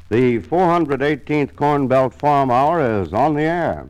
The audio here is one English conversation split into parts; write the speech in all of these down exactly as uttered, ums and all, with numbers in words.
The four hundred eighteenth Corn Belt Farm Hour is on the air.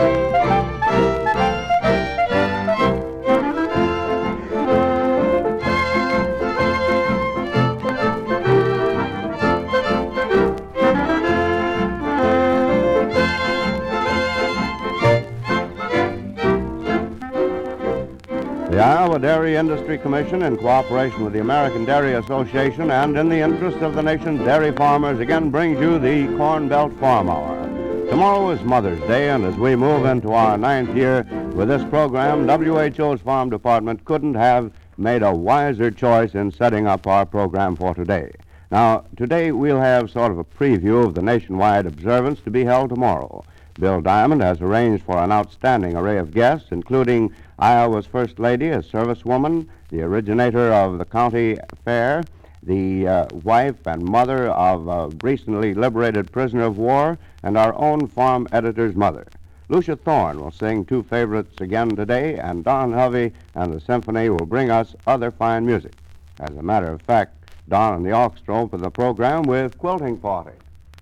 The Iowa Dairy Industry Commission, in cooperation with the American Dairy Association and in the interest of the nation's dairy farmers, again brings you the Corn Belt Farm Hour. Tomorrow is Mother's Day, and as we move into our ninth year with this program, W H O's Farm Department couldn't have made a wiser choice in setting up our program for today. Now, today we'll have sort of a preview of the nationwide observance to be held tomorrow. Bill Diamond has arranged for an outstanding array of guests, including Iowa's First Lady, a servicewoman, the originator of the county fair, the uh, wife and mother of a recently liberated prisoner of war, and our own farm editor's mother. Lucia Thorne will sing two favorites again today, and Don Hovey and the symphony will bring us other fine music. As a matter of fact, Don and the orchestra open the program with Quilting Party.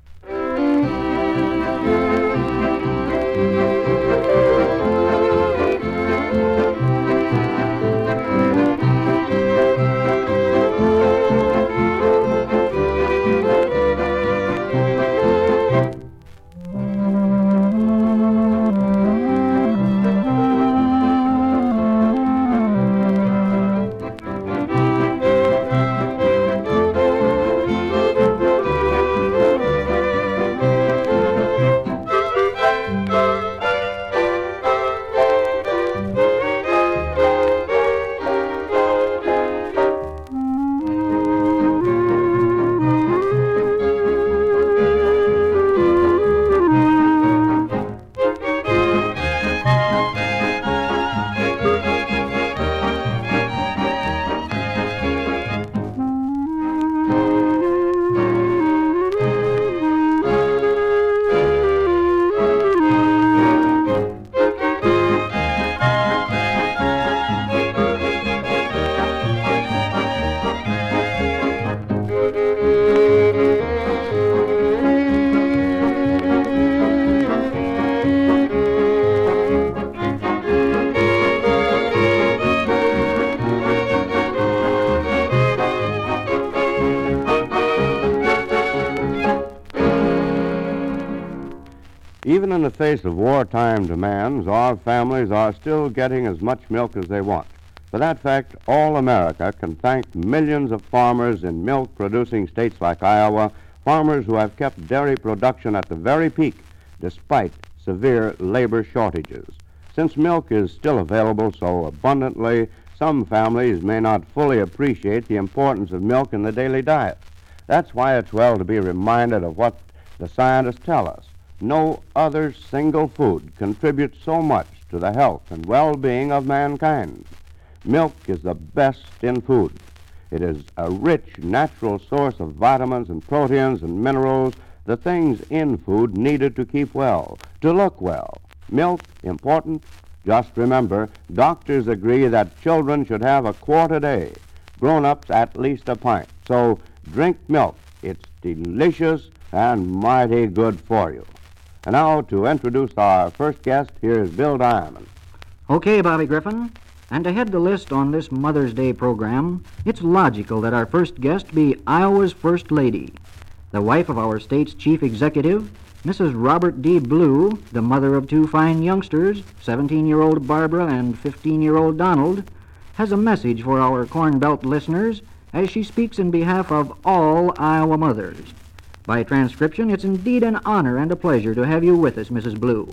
Even in the face of wartime demands, our families are still getting as much milk as they want. For that fact, all America can thank millions of farmers in milk-producing states like Iowa, farmers who have kept dairy production at the very peak despite severe labor shortages. Since milk is still available so abundantly, some families may not fully appreciate the importance of milk in the daily diet. That's why it's well to be reminded of what the scientists tell us. No other single food contributes so much to the health and well-being of mankind. Milk is the best in food. It is a rich, natural source of vitamins and proteins and minerals, the things in food needed to keep well, to look well. Milk, important. Just remember, doctors agree that children should have a quart a day, grown-ups at least a pint. So drink milk. It's delicious and mighty good for you. And now, to introduce our first guest, here's Bill Diamond. Okay, Bobby Griffin. And to head the list on this Mother's Day program, it's logical that our first guest be Iowa's First Lady, the wife of our state's chief executive, Missus Robert D. Blue, the mother of two fine youngsters, seventeen-year-old Barbara and fifteen-year-old Donald, has a message for our Corn Belt listeners as she speaks in behalf of all Iowa mothers. By transcription, it's indeed an honor and a pleasure to have you with us, Missus Blue.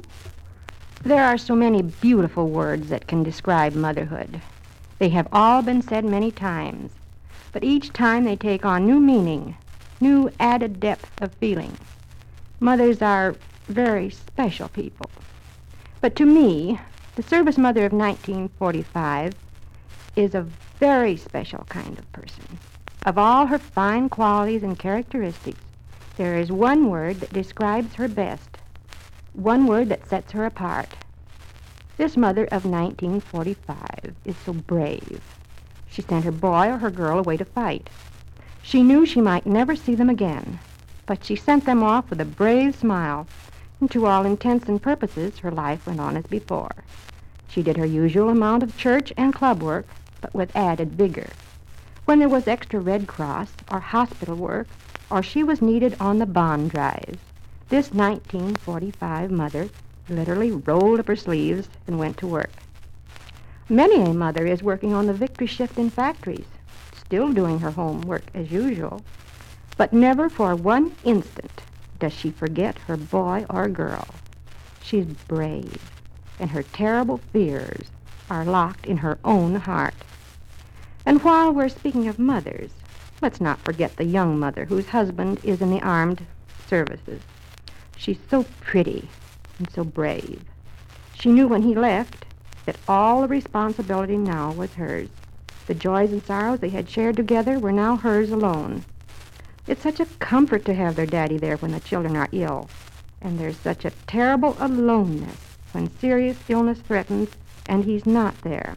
There are so many beautiful words that can describe motherhood. They have all been said many times, but each time they take on new meaning, new added depth of feeling. Mothers are very special people. But to me, the service mother of nineteen forty-five is a very special kind of person. Of all her fine qualities and characteristics, there is one word that describes her best, one word that sets her apart. This mother of nineteen forty-five is so brave. She sent her boy or her girl away to fight. She knew she might never see them again, But she sent them off with a brave smile, and to all intents and purposes her life went on as before. She did her usual amount of church and club work, but with added vigor. When there was extra Red Cross or hospital work, or she was needed on the bond drives, this nineteen forty-five mother literally rolled up her sleeves and went to work. Many a mother is working on the victory shift in factories, still doing her homework as usual, but never for one instant does she forget her boy or girl. She's brave, and her terrible fears are locked in her own heart. And while we're speaking of mothers, let's not forget the young mother whose husband is in the armed services. She's so pretty and so brave. She knew when he left that all the responsibility now was hers. The joys and sorrows they had shared together were now hers alone. It's such a comfort to have their daddy there when the children are ill, and there's such a terrible aloneness when serious illness threatens and he's not there.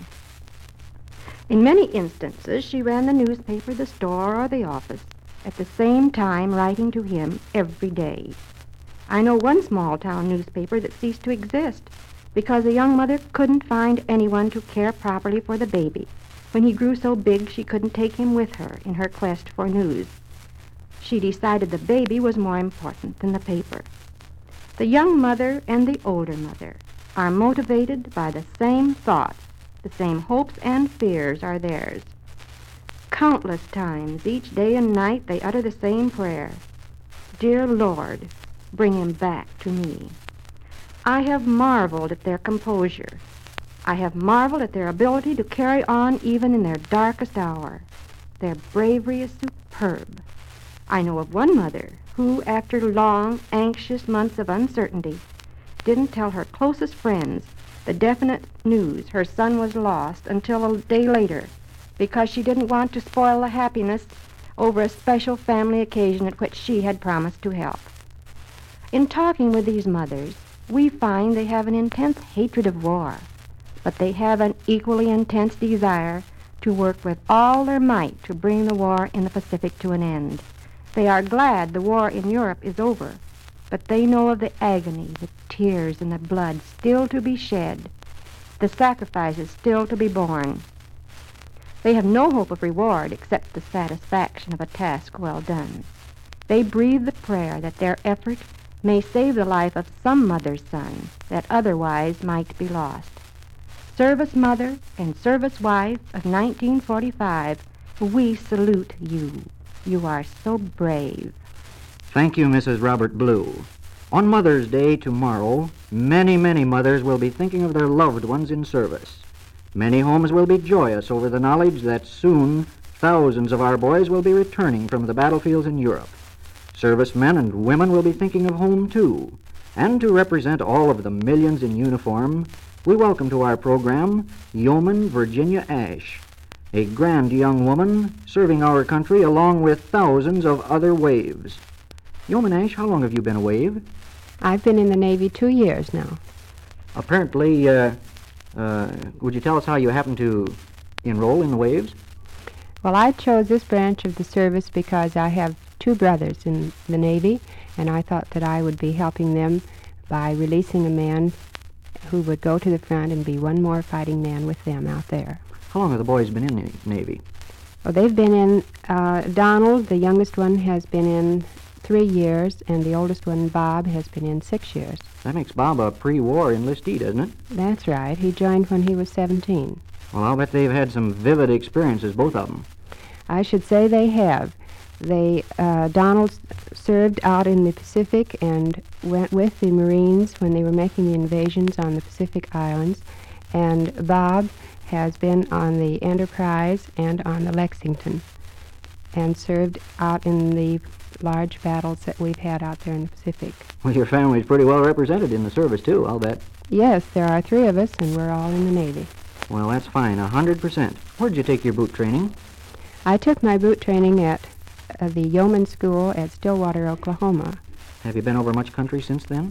In many instances, she ran the newspaper, the store, or the office, at the same time writing to him every day. I know one small-town newspaper that ceased to exist because the young mother couldn't find anyone to care properly for the baby. When he grew so big, she couldn't take him with her in her quest for news. She decided the baby was more important than the paper. The young mother and the older mother are motivated by the same thoughts. The same hopes and fears are theirs. Countless times, each day and night, they utter the same prayer. Dear Lord, bring him back to me. I have marveled at their composure. I have marveled at their ability to carry on even in their darkest hour. Their bravery is superb. I know of one mother who, after long, anxious months of uncertainty, didn't tell her closest friends the definite news her son was lost until a day later, because she didn't want to spoil the happiness over a special family occasion at which she had promised to help. In talking with these mothers, we find they have an intense hatred of war, but they have an equally intense desire to work with all their might to bring the war in the Pacific to an end. They are glad the war in Europe is over, but they know of the agony, the tears, and the blood still to be shed, the sacrifices still to be borne. They have no hope of reward except the satisfaction of a task well done. They breathe the prayer that their effort may save the life of some mother's son that otherwise might be lost. Service mother and service wife of nineteen forty-five, we salute you. You are so brave. Thank you, Missus Robert Blue. On Mother's Day tomorrow, many, many mothers will be thinking of their loved ones in service. Many homes will be joyous over the knowledge that soon thousands of our boys will be returning from the battlefields in Europe. Servicemen and women will be thinking of home, too. And to represent all of the millions in uniform, we welcome to our program Yeoman Virginia Ash, a grand young woman serving our country along with thousands of other waves. Yeoman Ash, how long have you been a wave? I've been in the Navy two years now. Apparently, uh, uh, would you tell us how you happened to enroll in the waves? Well, I chose this branch of the service because I have two brothers in the Navy, and I thought that I would be helping them by releasing a man who would go to the front and be one more fighting man with them out there. How long have the boys been in the Navy? Well, they've been in, uh, Donald, the youngest one, has been in three years, and the oldest one, Bob, has been in six years. That makes Bob a pre-war enlistee, doesn't it? That's right. He joined when he was seventeen. Well, I'll bet they've had some vivid experiences, both of them. I should say they have. They, uh, Donald served out in the Pacific and went with the Marines when they were making the invasions on the Pacific Islands, and Bob has been on the Enterprise and on the Lexington and served out in the large battles that we've had out there in the Pacific. Well, your family's pretty well represented in the service, too, I'll bet. Yes, there are three of us, and we're all in the Navy. Well, that's fine, a hundred percent. Where'd you take your boot training? I took my boot training at uh, the Yeoman School at Stillwater, Oklahoma. Have you been over much country since then?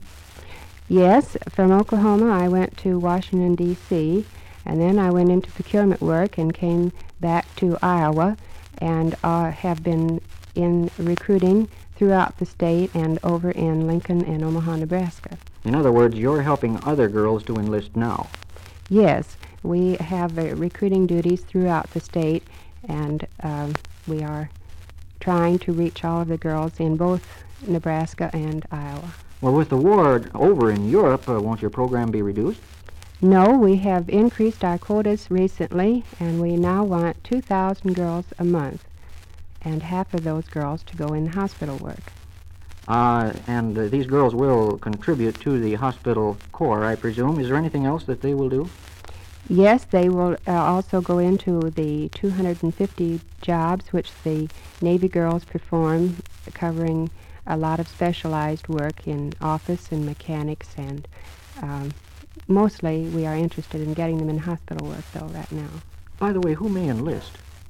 Yes, from Oklahoma I went to Washington, D C, and then I went into procurement work and came back to Iowa and uh, have been in recruiting throughout the state and over in Lincoln and Omaha, Nebraska. In other words, you're helping other girls to enlist now. Yes, we have uh, recruiting duties throughout the state, and um, we are trying to reach all of the girls in both Nebraska and Iowa. Well, with the war over in Europe, uh, won't your program be reduced? No, we have increased our quotas recently, and we now want two thousand girls a month, and half of those girls to go in hospital work. Uh, and uh, these girls will contribute to the hospital corps, I presume. Is there anything else that they will do? Yes, they will uh, also go into the two hundred fifty jobs which the Navy girls perform, covering a lot of specialized work in office and mechanics, and um, mostly we are interested in getting them in hospital work, though, right now. By the way, who may enlist?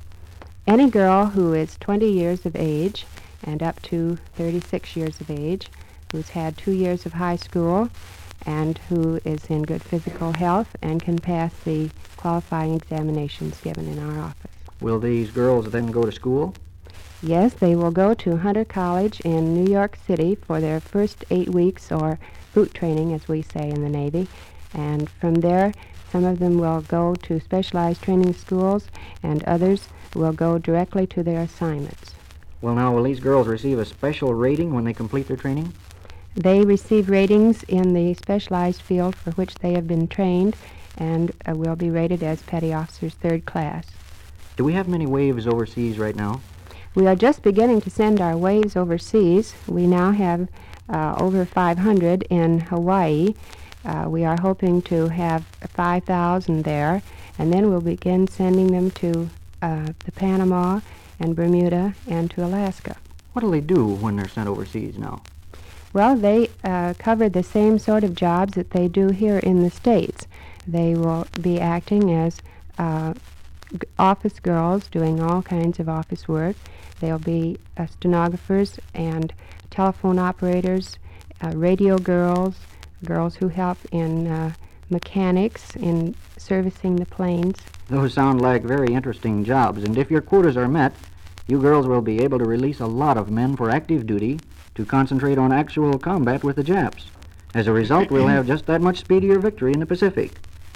Any girl who is twenty years of age and up to thirty-six years of age, who's had two years of high school, and who is in good physical health and can pass the qualifying examinations given in our office. Will these girls then go to school? Yes, they will go to Hunter College in New York City for their first eight weeks, or boot training, as we say in the Navy. And from there, some of them will go to specialized training schools, and others will go directly to their assignments. Well, now, will these girls receive a special rating when they complete their training? They receive ratings in the specialized field for which they have been trained, and uh, will be rated as petty officers third class. Do we have many waves overseas right now? We are just beginning to send our waves overseas. We now have uh, over five hundred in Hawaii. Uh, we are hoping to have five thousand there, and then we'll begin sending them to uh, the Panama and Bermuda and to Alaska. What do they do when they're sent overseas now? Well, they uh, cover the same sort of jobs that they do here in the States. They will be acting as uh, g- office girls, doing all kinds of office work. They'll be uh, stenographers and telephone operators, uh, radio girls, girls who help in uh, mechanics, in servicing the planes. Those sound like very interesting jobs, and if your quotas are met, you girls will be able to release a lot of men for active duty to concentrate on actual combat with the Japs. As a result, we'll have just that much speedier victory in the Pacific.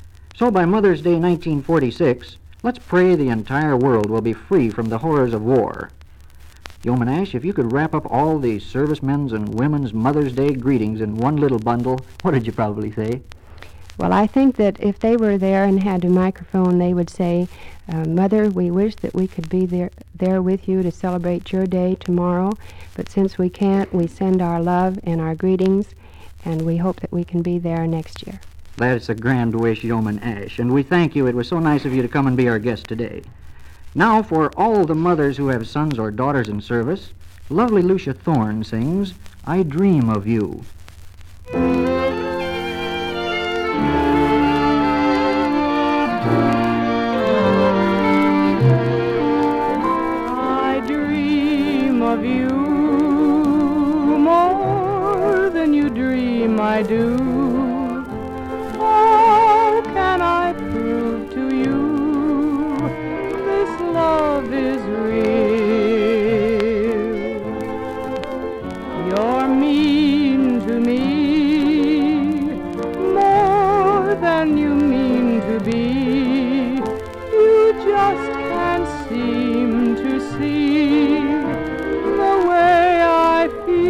So by Mother's Day nineteen forty-six, let's pray the entire world will be free from the horrors of war. Yeoman Ash, if you could wrap up all the servicemen's and women's Mother's Day greetings in one little bundle, what did you probably say? Well, I think that if they were there and had a microphone, they would say, uh, Mother, we wish that we could be there, there with you to celebrate your day tomorrow, but since we can't, we send our love and our greetings, and we hope that we can be there next year. That's a grand wish, Yeoman Ash, and we thank you. It was so nice of you to come and be our guest today. Now, for all the mothers who have sons or daughters in service, lovely Lucia Thorne sings, I Dream of You. I dream of you more than you dream I do. How can I prove to you this love is real? You're mean to me more than you mean to be. You just can't seem to see the way I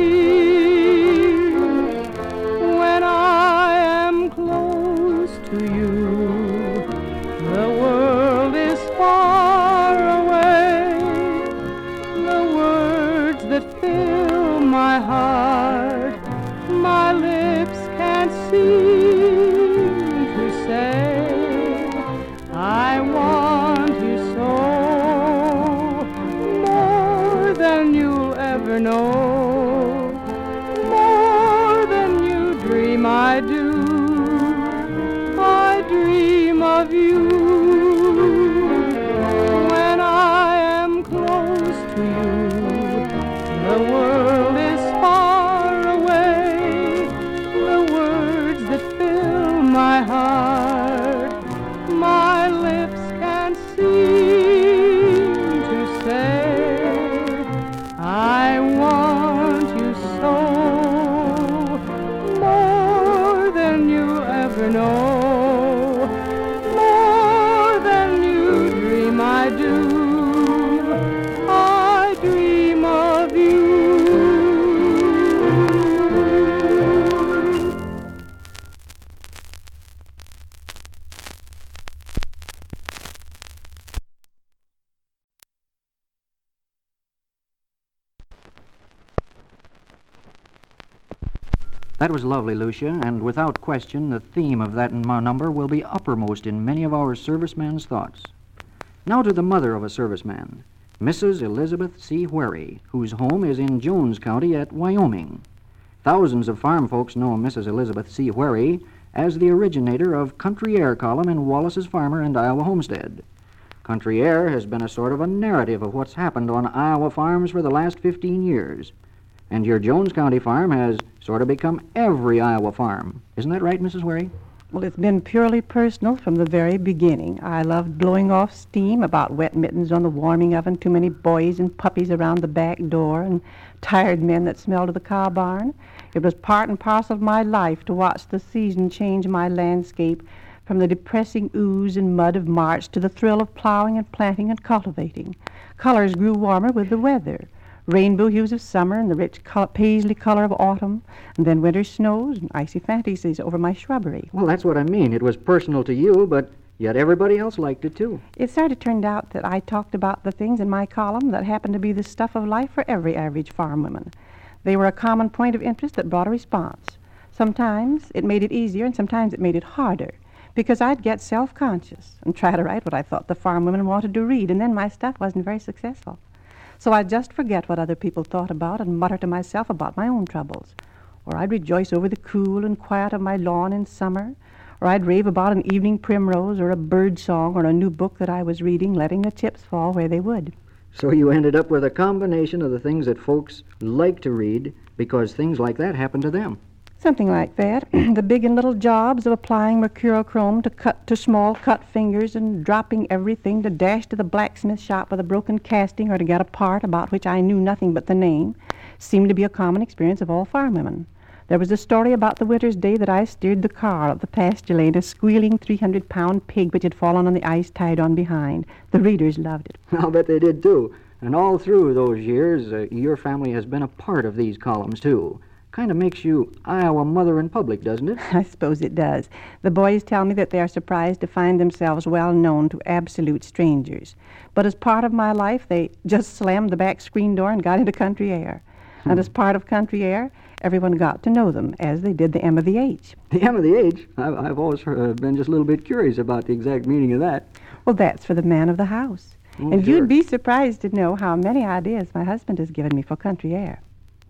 feel when I am close to you. The world is far away. The words that fill my heart, my lips can't seem to say. I want you so, more than you'll ever know, more than you dream I do. I dream of you when I am close to you. The world is far away. The words that fill my heart, my lips can't seem to say. I want That was lovely, Lucia, and without question, the theme of that n- number will be uppermost in many of our servicemen's thoughts. Now to the mother of a serviceman, Missus Elizabeth C. Wherry, whose home is in Jones County at Wyoming. Thousands of farm folks know Missus Elizabeth C. Wherry as the originator of Country Air column in Wallace's Farmer and Iowa Homestead. Country Air has been a sort of a narrative of what's happened on Iowa farms for the last fifteen years. And your Jones County farm has sort of become every Iowa farm. Isn't that right, Missus Wherry? Well, it's been purely personal from the very beginning. I loved blowing off steam about wet mittens on the warming oven, too many boys and puppies around the back door, and tired men that smelled of the cow barn. It was part and parcel of my life to watch the season change my landscape from the depressing ooze and mud of March to the thrill of plowing and planting and cultivating. Colors grew warmer with the weather. Rainbow hues of summer and the rich col- paisley color of autumn, and then winter snows and icy fantasies over my shrubbery. Well, that's what I mean. It was personal to you, but yet everybody else liked it too. It sort of turned out that I talked about the things in my column that happened to be the stuff of life for every average farm woman. They were a common point of interest that brought a response. Sometimes it made it easier and sometimes it made it harder, because I'd get self-conscious and try to write what I thought the farm women wanted to read, and then my stuff wasn't very successful. So I'd just forget what other people thought about and mutter to myself about my own troubles. Or I'd rejoice over the cool and quiet of my lawn in summer, or I'd rave about an evening primrose or a bird song or a new book that I was reading, letting the chips fall where they would. So you ended up with a combination of the things that folks like to read because things like that happen to them. Something like that. The big and little jobs of applying mercurochrome to cut to small cut fingers and dropping everything to dash to the blacksmith shop with a broken casting or to get a part about which I knew nothing but the name seemed to be a common experience of all farm women. There was a story about the winter's day that I steered the car up the pasture lane, a squealing three hundred pound pig which had fallen on the ice tied on behind. The readers loved it. I'll bet they did too. And all through those years, uh, your family has been a part of these columns too. Kind of makes you Iowa mother in public, doesn't it? I suppose it does. The boys tell me that they are surprised to find themselves well known to absolute strangers. But as part of my life, they just slammed the back screen door and got into Country Air. Hmm. And as part of Country Air, everyone got to know them, as they did the M of the H. The M of the H? I've, I've always uh, been just a little bit curious about the exact meaning of that. Well, that's for the man of the house. Oh, and sure. You'd be surprised to know how many ideas my husband has given me for Country Air.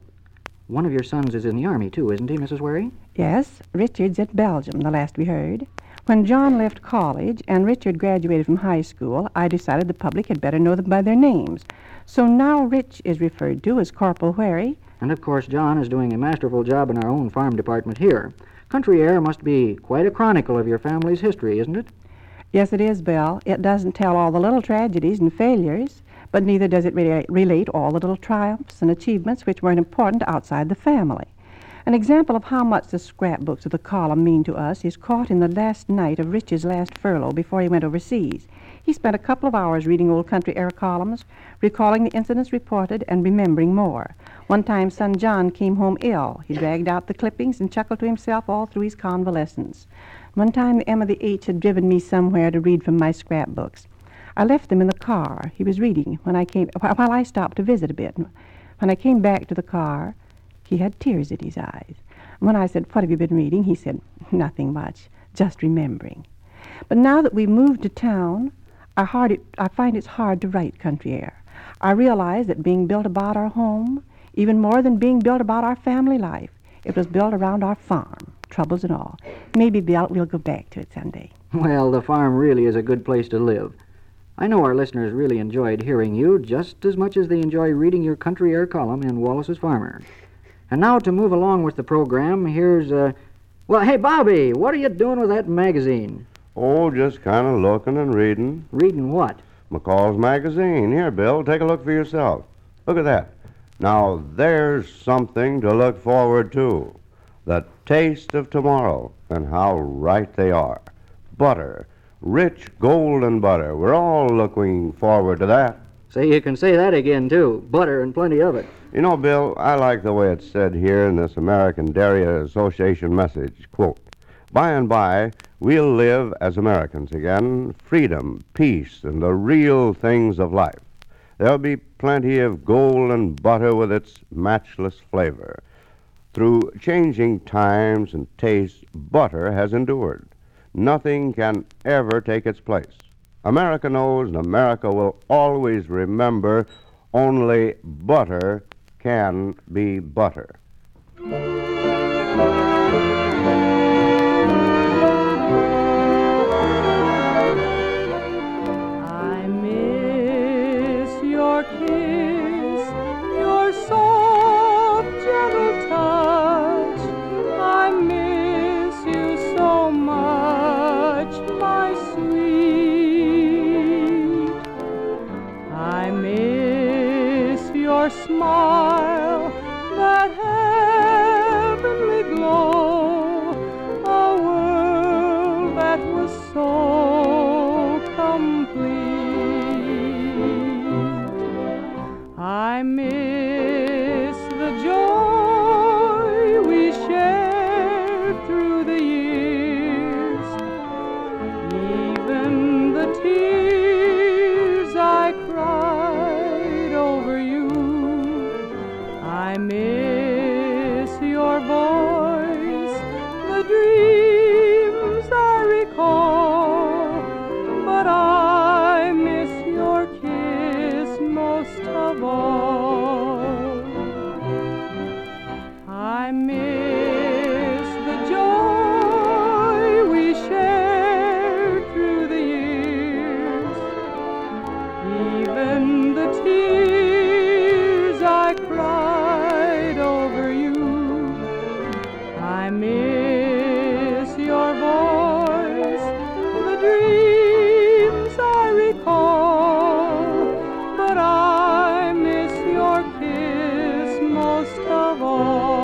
One of your sons is in the Army, too, isn't he, Missus Wherry? Yes, Richard's at Belgium, the last we heard. When John left college and Richard graduated from high school, I decided the public had better know them by their names. So now Rich is referred to as Corporal Wherry. And, of course, John is doing a masterful job in our own farm department here. Country Air must be quite a chronicle of your family's history, isn't it? Yes, it is, Bill. It doesn't tell all the little tragedies and failures, but neither does it re- relate all the little triumphs and achievements which weren't important outside the family. An example of how much the scrapbooks of the column mean to us is caught in the last night of Rich's last furlough before he went overseas. He spent a couple of hours reading old Country Air columns, recalling the incidents reported and remembering more. One time, son John came home ill. He dragged out the clippings and chuckled to himself all through his convalescence. One time, the M of the H had driven me somewhere to read from my scrapbooks. I left them in the car. He was reading when I came, while I stopped to visit a bit. When I came back to the car, he had tears in his eyes. When I said, "What have you been reading?" he said, "Nothing much, just remembering." But now that we've moved to town, I, hard it, I find it's hard to write Country Air. I realize that being built about our home, even more than being built about our family life, it was built around our farm, troubles and all. Maybe, Bill, we'll go back to it someday. Well, the farm really is a good place to live. I know our listeners really enjoyed hearing you just as much as they enjoy reading your Country Air column in Wallace's Farmer. And now to move along with the program, here's, uh, well, hey, Bobby, what are you doing with that magazine? Oh, just kind of looking and reading. Reading what? McCall's magazine. Here, Bill, take a look for yourself. Look at that. Now, there's something to look forward to. The taste of tomorrow, and how right they are. Butter. Rich golden butter. We're all looking forward to that. Say, you can say that again, too. Butter and plenty of it. You know, Bill, I like the way it's said here in this American Dairy Association message. Quote, "By and by, we'll live as Americans again, freedom, peace, and the real things of life. There'll be plenty of golden butter with its matchless flavor. Through changing times and tastes, butter has endured. Nothing can ever take its place. America knows, and America will always remember, only butter can be butter. I miss your kiss, your soft, gentle touch. I miss you so much, my sweet. I miss your smile, that heavenly glow, a world that was so complete. I miss the joy we shared through the years, even the tears I cried over you. I miss your voice, the dreams I recall, but I miss your kiss most of all. I miss the joy we shared through the years, even the tears I cried over you. I miss your voice, the dreams I recall, but I miss your kiss most of all.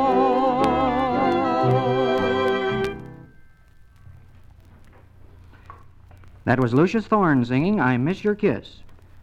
That was Lucius Thorne singing I Miss Your Kiss.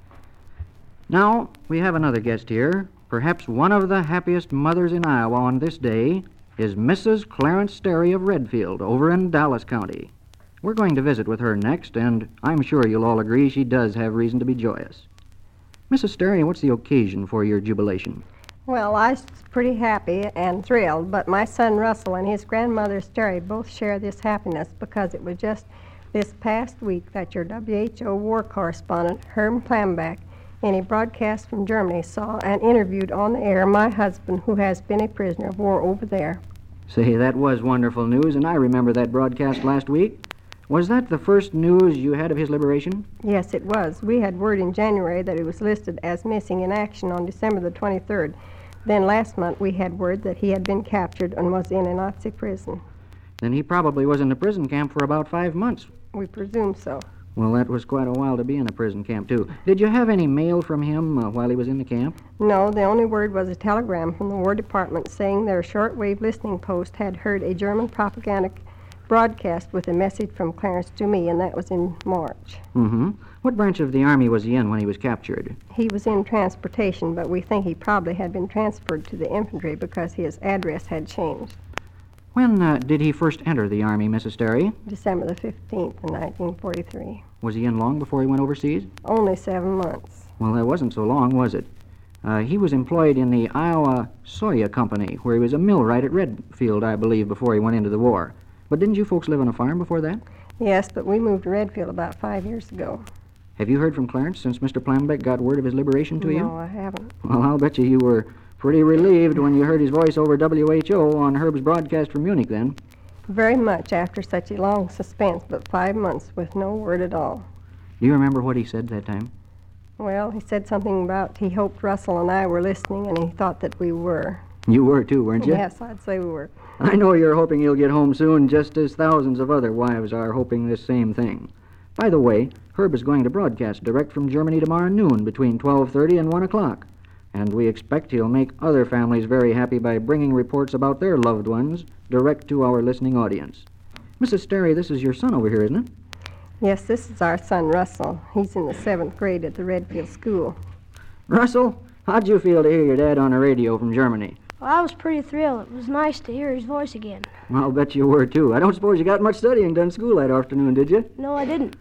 Now, we have another guest here. Perhaps one of the happiest mothers in Iowa on this day is Missus Clarence Sterry of Redfield over in Dallas County. We're going to visit with her next, and I'm sure you'll all agree she does have reason to be joyous. Missus Sterry, what's the occasion for your jubilation? Well, I was pretty happy and thrilled, but my son Russell and his grandmother Sterry both share this happiness because it was just this past week that your W H O war correspondent, Herb Plambeck, in a broadcast from Germany, saw and interviewed on the air my husband, who has been a prisoner of war over there. Say, that was wonderful news, and I remember that broadcast last week. Was that the first news you had of his liberation? Yes, it was. We had word in January that he was listed as missing in action on December the twenty-third. Then last month we had word that he had been captured and was in a Nazi prison. Then he probably was in a prison camp for about five months. We presume so. Well, that was quite a while to be in a prison camp, too. Did you have any mail from him uh, while he was in the camp? No, the only word was a telegram from the War Department saying their shortwave listening post had heard a German propaganda broadcast with a message from Clarence to me, and that was in March. Mm-hmm. What branch of the Army was he in when he was captured? He was in transportation, but we think he probably had been transferred to the infantry because his address had changed. When uh, did he first enter the Army, Missus Sterry? December the fifteenth, in nineteen forty-three. Was he in long before he went overseas? Only seven months. Well, that wasn't so long, was it? Uh, he was employed in the Iowa Soya Company, where he was a millwright at Redfield, I believe, before he went into the war. But didn't you folks live on a farm before that? Yes, but we moved to Redfield about five years ago. Have you heard from Clarence since Mister Plambeck got word of his liberation to no, you? No, I haven't. Well, I'll bet you you were pretty relieved when you heard his voice over W H O on Herb's broadcast from Munich then. Very much after such a long suspense, but five months with no word at all. Do you remember what he said that time? Well, he said something about he hoped Russell and I were listening, and he thought that we were. You were too, weren't you? Yes, I'd say we were. I know you're hoping he'll get home soon, just as thousands of other wives are hoping this same thing. By the way, Herb is going to broadcast direct from Germany tomorrow noon between twelve thirty and one o'clock. And we expect he'll make other families very happy by bringing reports about their loved ones direct to our listening audience. Missus Sterry, this is your son over here, isn't it? Yes, this is our son, Russell. He's in the seventh grade at the Redfield School. Russell, how'd you feel to hear your dad on the radio from Germany? Well, I was pretty thrilled. It was nice to hear his voice again. I'll bet you were, too. I don't suppose you got much studying done in school that afternoon, did you? No, I didn't.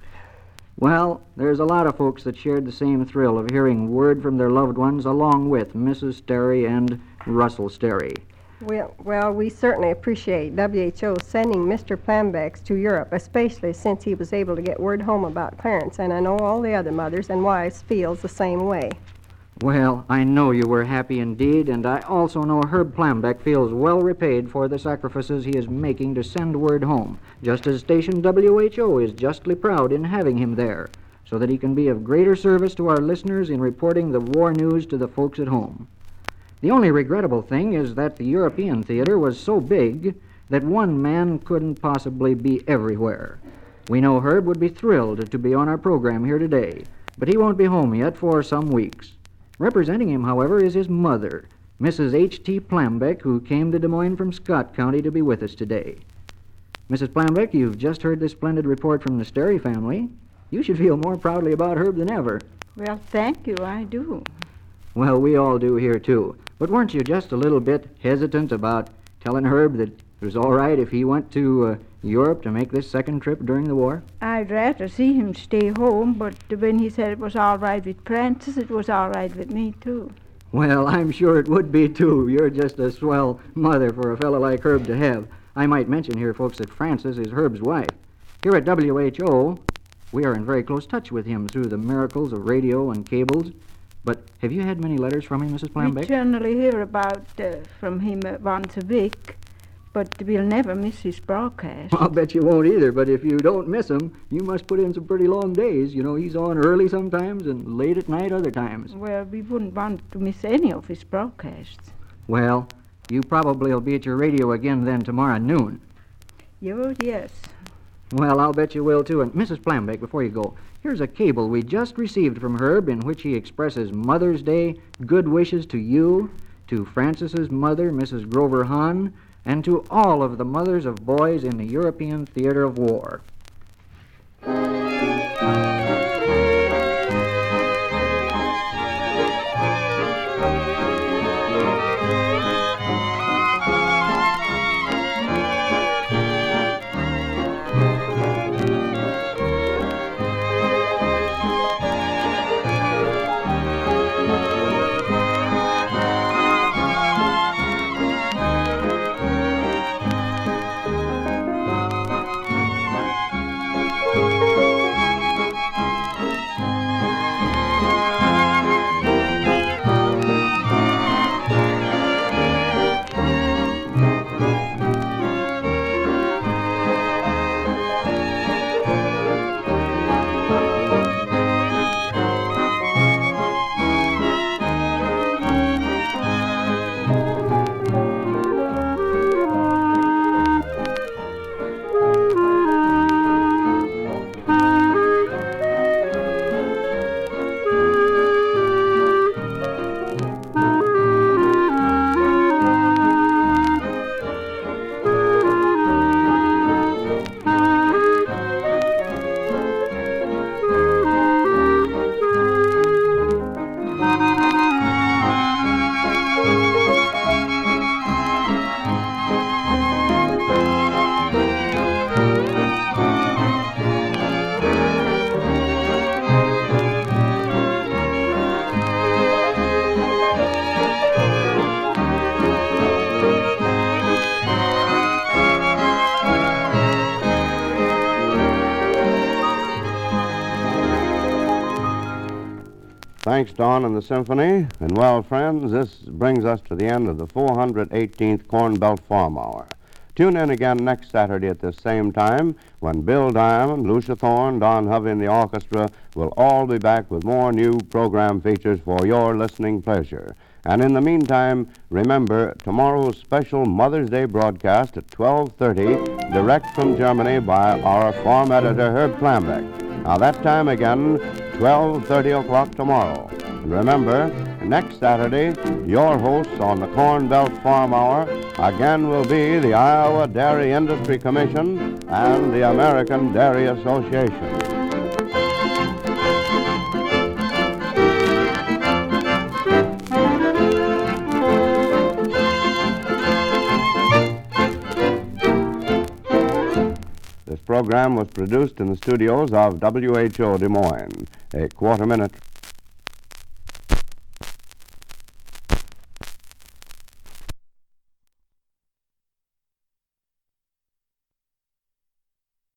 Well, there's a lot of folks that shared the same thrill of hearing word from their loved ones along with Missus Sterry and Russell Sterry. Well, well, we certainly appreciate W H O sending Mister Plambex to Europe, especially since he was able to get word home about Clarence, and I know all the other mothers and wives feels the same way. Well, I know you were happy indeed, and I also know Herb Plambeck feels well repaid for the sacrifices he is making to send word home, just as station W H O is justly proud in having him there, so that he can be of greater service to our listeners in reporting the war news to the folks at home. The only regrettable thing is that the European theater was so big that one man couldn't possibly be everywhere. We know Herb would be thrilled to be on our program here today, but he won't be home yet for some weeks. Representing him, however, is his mother, Missus H T Plambeck, who came to Des Moines from Scott County to be with us today. Missus Plambeck, you've just heard this splendid report from the Sterry family. You should feel more proudly about Herb than ever. Well, thank you, I do. Well, we all do here, too. But weren't you just a little bit hesitant about telling Herb that it was all right if he went to uh, Europe to make this second trip during the war? I'd rather see him stay home, but when he said it was all right with Francis, it was all right with me, too. Well, I'm sure it would be, too. You're just a swell mother for a fellow like Herb to have. I might mention here, folks, that Frances is Herb's wife. Here at W H O, we are in very close touch with him through the miracles of radio and cables. But have you had many letters from him, Missus Plambeck? We generally hear about uh, from him uh, once a week, but we'll never miss his broadcast. I'll bet you won't either, but if you don't miss him, you must put in some pretty long days. You know, he's on early sometimes and late at night other times. Well, we wouldn't want to miss any of his broadcasts. Well, you probably will be at your radio again then tomorrow noon. Oh, yes. Well, I'll bet you will, too. And Missus Plambeck, before you go, here's a cable we just received from Herb in which he expresses Mother's Day good wishes to you, to Frances's mother, Missus Grover Hahn, and to all of the mothers of boys in the European theater of war. Thanks, Don and the Symphony. And, well, friends, this brings us to the end of the four hundred eighteenth Corn Belt Farm Hour. Tune in again next Saturday at this same time when Bill Diamond, Lucia Thorne, Don Hovey, and the orchestra will all be back with more new program features for your listening pleasure. And in the meantime, remember tomorrow's special Mother's Day broadcast at twelve thirty, direct from Germany by our farm editor, Herb Plambeck. Now, that time again, twelve thirty o'clock tomorrow. And remember, next Saturday, your hosts on the Corn Belt Farm Hour again will be the Iowa Dairy Industry Commission and the American Dairy Association. This program was produced in the studios of W H O Des Moines. A quarter minute